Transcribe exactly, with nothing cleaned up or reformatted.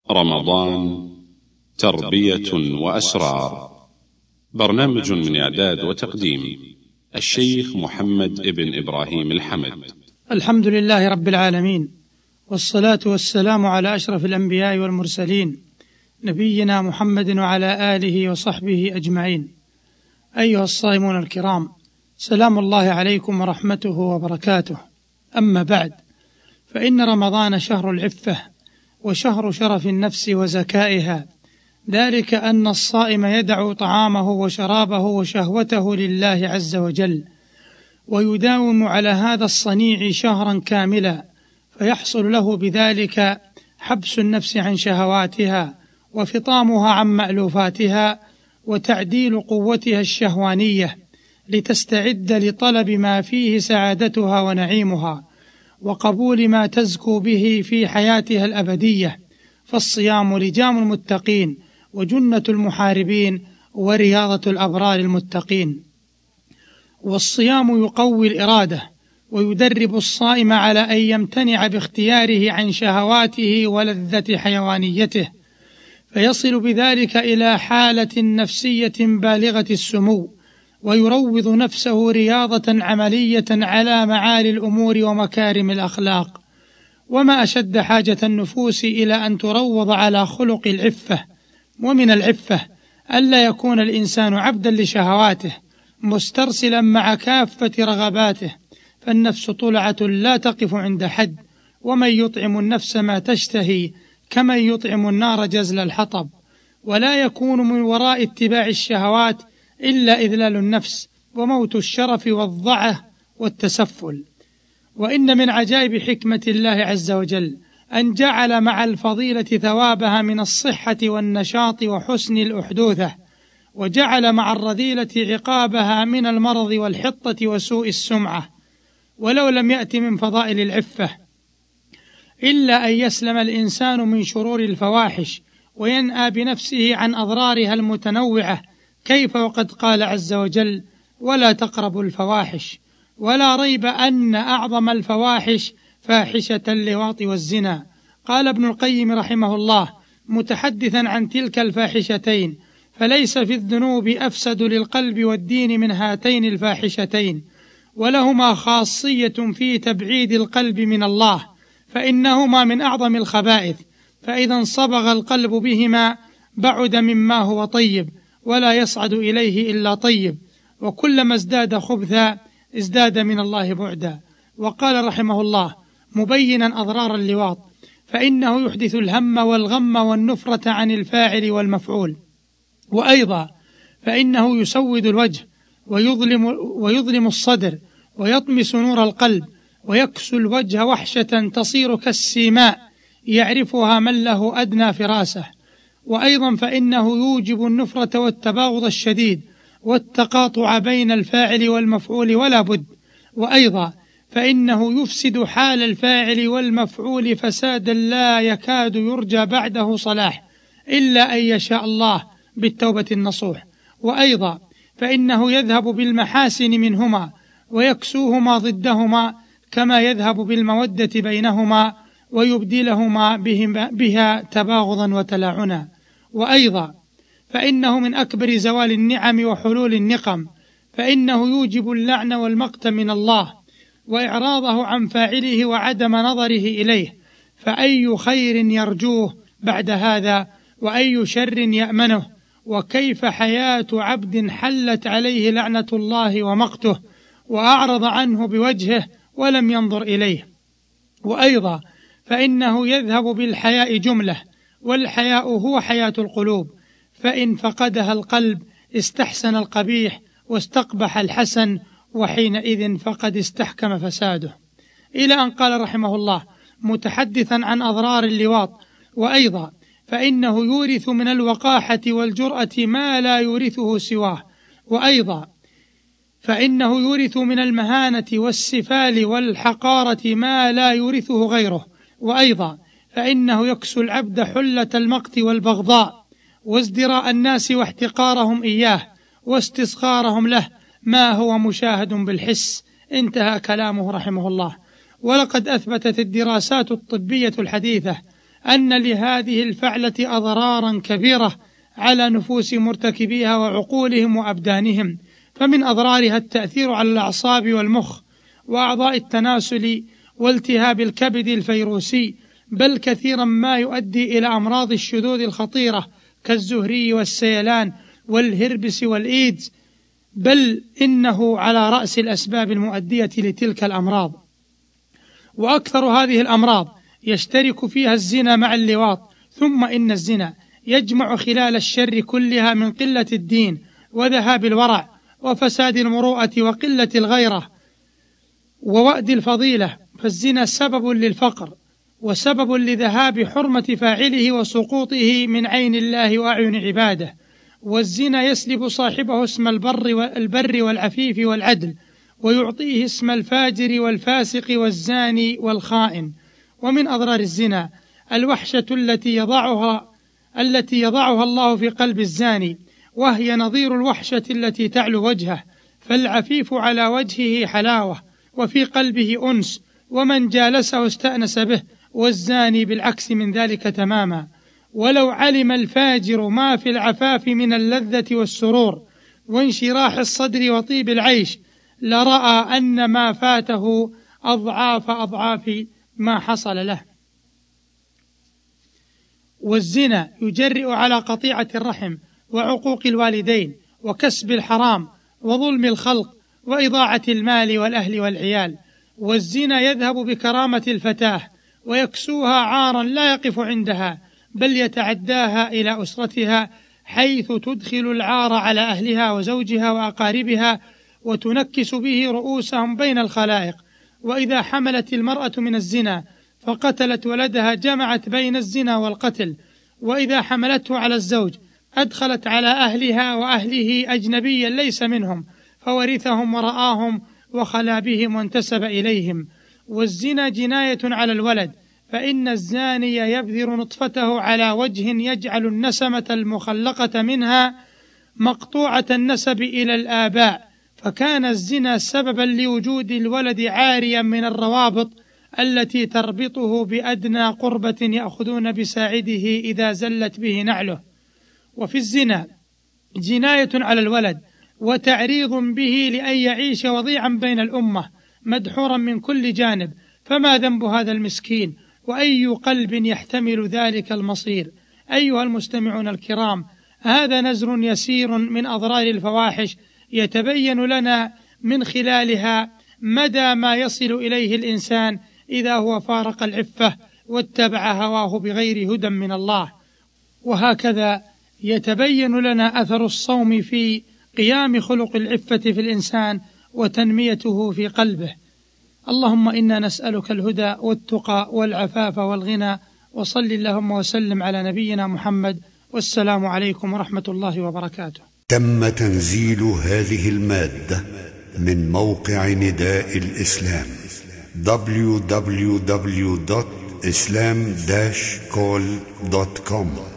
رمضان تربية وأسرار. برنامج من إعداد وتقديم الشيخ محمد ابن إبراهيم الحمد. الحمد لله رب العالمين، والصلاة والسلام على أشرف الأنبياء والمرسلين نبينا محمد وعلى آله وصحبه أجمعين. أيها الصائمون الكرام، سلام الله عليكم ورحمته وبركاته. أما بعد، فإن رمضان شهر العفة وشهر شرف النفس وزكائها، ذلك أن الصائم يدع طعامه وشرابه وشهوته لله عز وجل، ويداوم على هذا الصنيع شهرا كاملا، فيحصل له بذلك حبس النفس عن شهواتها وفطامها عن مألوفاتها وتعديل قوتها الشهوانية لتستعد لطلب ما فيه سعادتها ونعيمها وقبول ما تزكو به في حياتها الأبدية. فالصيام لجام المتقين وجنة المحاربين ورياضة الأبرار المتقين. والصيام يقوي الإرادة ويدرب الصائم على أن يمتنع باختياره عن شهواته ولذة حيوانيته، فيصل بذلك إلى حالة نفسية بالغة السمو، ويروض نفسه رياضة عملية على معالي الأمور ومكارم الأخلاق. وما أشد حاجة النفوس إلى أن تروض على خلق العفة. ومن العفة ألا يكون الإنسان عبدا لشهواته مسترسلا مع كافة رغباته، فالنفس طلعة لا تقف عند حد، ومن يطعم النفس ما تشتهي كمن يطعم النار جزل الحطب. ولا يكون من وراء اتباع الشهوات إلا إذلال النفس وموت الشرف والضعة والتسفل. وإن من عجائب حكمة الله عز وجل أن جعل مع الفضيلة ثوابها من الصحة والنشاط وحسن الأحدوثة، وجعل مع الرذيلة عقابها من المرض والحطة وسوء السمعة. ولو لم يأت من فضائل العفة إلا أن يسلم الإنسان من شرور الفواحش وينأى بنفسه عن أضرارها المتنوعة، كيف وقد قال عز وجل: ولا تقربوا الفواحش. ولا ريب أن أعظم الفواحش فاحشة اللواط والزنا. قال ابن القيم رحمه الله متحدثا عن تلك الفاحشتين: فليس في الذنوب أفسد للقلب والدين من هاتين الفاحشتين، ولهما خاصية في تبعيد القلب من الله، فإنهما من أعظم الخبائث، فإذا انصبغ القلب بهما بعد مما هو طيب، ولا يصعد إليه إلا طيب، وكلما ازداد خبثا ازداد من الله بعدا. وقال رحمه الله مبينا أضرار اللواط: فإنه يحدث الهم والغم والنفرة عن الفاعل والمفعول، وأيضا فإنه يسود الوجه ويظلم, ويظلم الصدر ويطمس نور القلب، ويكسو الوجه وحشة تصير كالسيماء يعرفها من له أدنى فراسة. وأيضا فإنه يوجب النفرة والتباغض الشديد والتقاطع بين الفاعل والمفعول ولا بد. وأيضا فإنه يفسد حال الفاعل والمفعول فسادا لا يكاد يرجى بعده صلاح إلا أن يشاء الله بالتوبة النصوح. وأيضا فإنه يذهب بالمحاسن منهما ويكسوهما ضدهما، كما يذهب بالمودة بينهما ويبدلهما بها تباغضا وتلاعنا. وأيضا فإنه من أكبر زوال النعم وحلول النقم، فإنه يوجب اللعن والمقت من الله وإعراضه عن فاعله وعدم نظره إليه، فأي خير يرجوه بعد هذا وأي شر يأمنه؟ وكيف حياة عبد حلت عليه لعنة الله ومقته وأعرض عنه بوجهه ولم ينظر إليه؟ وأيضا فإنه يذهب بالحياء جملة، والحياء هو حياة القلوب، فإن فقدها القلب استحسن القبيح واستقبح الحسن، وحينئذ فقد استحكم فساده. إلى أن قال رحمه الله متحدثا عن أضرار اللواط: وأيضا فإنه يورث من الوقاحة والجرأة ما لا يورثه سواه. وأيضا فإنه يورث من المهانة والسفال والحقارة ما لا يورثه غيره. وأيضا فإنه يكسو العبد حلة المقت والبغضاء وازدراء الناس واحتقارهم إياه واستصغارهم له، ما هو مشاهد بالحس. انتهى كلامه رحمه الله. ولقد أثبتت الدراسات الطبية الحديثة أن لهذه الفعلة أضرارا كبيرة على نفوس مرتكبيها وعقولهم وأبدانهم، فمن أضرارها التأثير على الأعصاب والمخ وأعضاء التناسل والتهاب الكبد الفيروسي، بل كثيرا ما يؤدي إلى أمراض الشذوذ الخطيرة كالزهري والسيلان والهربس والإيدز، بل إنه على رأس الأسباب المؤدية لتلك الأمراض. وأكثر هذه الأمراض يشترك فيها الزنا مع اللواط. ثم إن الزنا يجمع خلال الشر كلها من قلة الدين وذهاب الورع وفساد المروءة وقلة الغيرة ووأد الفضيلة، فالزنا سبب للفقر وسبب لذهاب حرمة فاعله وسقوطه من عين الله وأعين عباده. والزنا يسلب صاحبه اسم البر والبر والعفيف والعدل، ويعطيه اسم الفاجر والفاسق والزاني والخائن. ومن أضرار الزنا الوحشة التي يضعها التي يضعها الله في قلب الزاني، وهي نظير الوحشة التي تعلو وجهه، فالعفيف على وجهه حلاوة وفي قلبه أنس، ومن جالسه استأنس به، والزاني بالعكس من ذلك تماما. ولو علم الفاجر ما في العفاف من اللذة والسرور وانشراح الصدر وطيب العيش لرأى أن ما فاته أضعاف أضعاف ما حصل له. والزنا يجرئ على قطيعة الرحم وعقوق الوالدين وكسب الحرام وظلم الخلق وإضاعة المال والأهل والعيال. والزنا يذهب بكرامة الفتاة ويكسوها عارا لا يقف عندها، بل يتعداها إلى أسرتها، حيث تدخل العار على أهلها وزوجها وأقاربها وتنكس به رؤوسهم بين الخلائق. وإذا حملت المرأة من الزنا فقتلت ولدها جمعت بين الزنا والقتل، وإذا حملته على الزوج أدخلت على أهلها وأهله أجنبيا ليس منهم فورثهم ورآهم وخلا بهم وانتسب إليهم. والزنا جناية على الولد، فإن الزاني يبذر نطفته على وجه يجعل النسمة المخلقة منها مقطوعة النسب إلى الآباء، فكان الزنا سببا لوجود الولد عاريا من الروابط التي تربطه بأدنى قربة يأخذون بساعده إذا زلت به نعله. وفي الزنا جناية على الولد وتعريض به لأن يعيش وضيعا بين الأمة مدحورا من كل جانب، فما ذنب هذا المسكين؟ وأي قلب يحتمل ذلك المصير؟ أيها المستمعون الكرام، هذا نزر يسير من أضرار الفواحش يتبين لنا من خلالها مدى ما يصل إليه الإنسان إذا هو فارق العفة واتبع هواه بغير هدى من الله. وهكذا يتبين لنا أثر الصوم في قيام خلق العفة في الإنسان وتنميته في قلبه. اللهم إنا نسألك الهدى والتقى والعفاف والغنى، وصل اللهم وسلم على نبينا محمد، والسلام عليكم ورحمة الله وبركاته. تم تنزيل هذه المادة من موقع نداء الإسلام دبليو دبليو دبليو دوت إسلام داش كول دوت كوم.